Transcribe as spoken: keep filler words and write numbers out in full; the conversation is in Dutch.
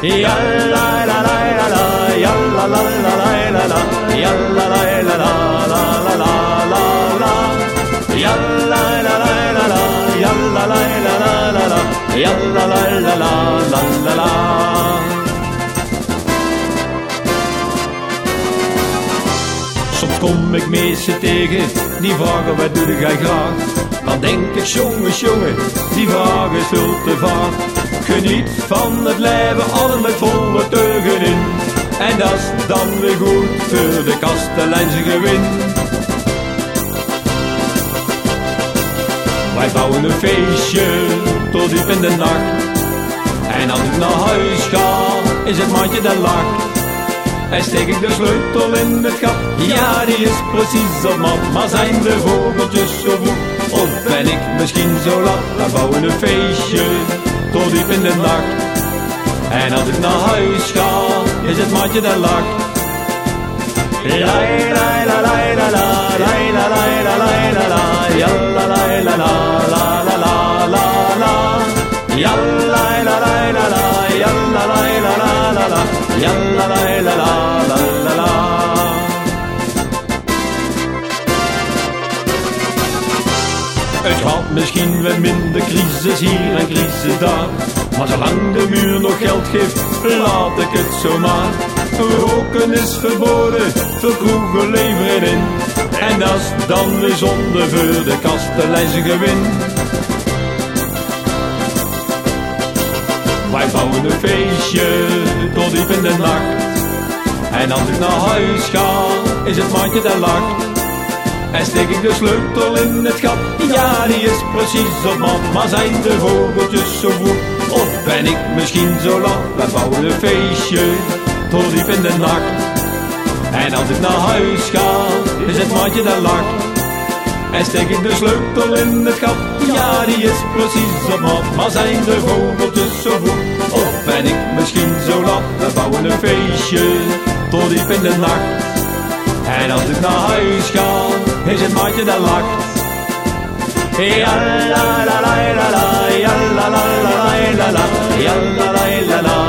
Ja la la la la la, ja la la la la la la, ja la la la la la la la la la. Ja la la la la la, ja la la la la la la, ja la la la la la la la. Soms kom ik mensen tegen, die vragen wat doe jij graag? Dan denk ik, jongens, jongen, die vraag is veel te vaag. Geniet van het leven, alles met volle teugen in. En dat is dan weer goed voor de Kastelijnse gewin. Wij bouwen een feestje tot diep in de nacht. En als ik naar huis ga, is het mandje dat lacht. En steek ik de sleutel in het gat, ja die is precies op mat. Maar zijn de vogeltjes zo vroeg, of ben ik misschien zo laat? Wij bouwen een feestje tot diep in de nacht. En als ik naar huis ga, is het mandje dat lacht. La la la la la la, la la la la la la, ja la la la la la la la la la. Ja la la la la la, ja la la la la la la, ja la la la la la la. Het gaat misschien wel minder crisis hier en crisis daar, maar zolang de muur nog geld geeft, laat ik het zomaar. Roken is verboden, veel kroegen leveren in. En dat is dan weer zonde voor de Kastelijnse gewin. Wij bouwen een feestje tot diep in de nacht. En als ik naar huis ga, is het mandje dat lacht. En steek ik de sleutel in het gat, ja die is precies op mat. Maar zijn de vogeltjes zo vroeg, of ben ik misschien zo laat? Wij bouwen een feestje tot diep in de nacht. En als ik naar huis ga, is het mandje dat lacht. En steek ik de sleutel in het gat, ja die is precies op mat. Maar zijn de vogeltjes zo vroeg, of ben ik misschien zo laat? We bouwen een feestje tot diep in de nacht. En als ik naar huis ga, is het mandje dat lacht. Ja la la la la la, ja la la la la la, ja la la la la.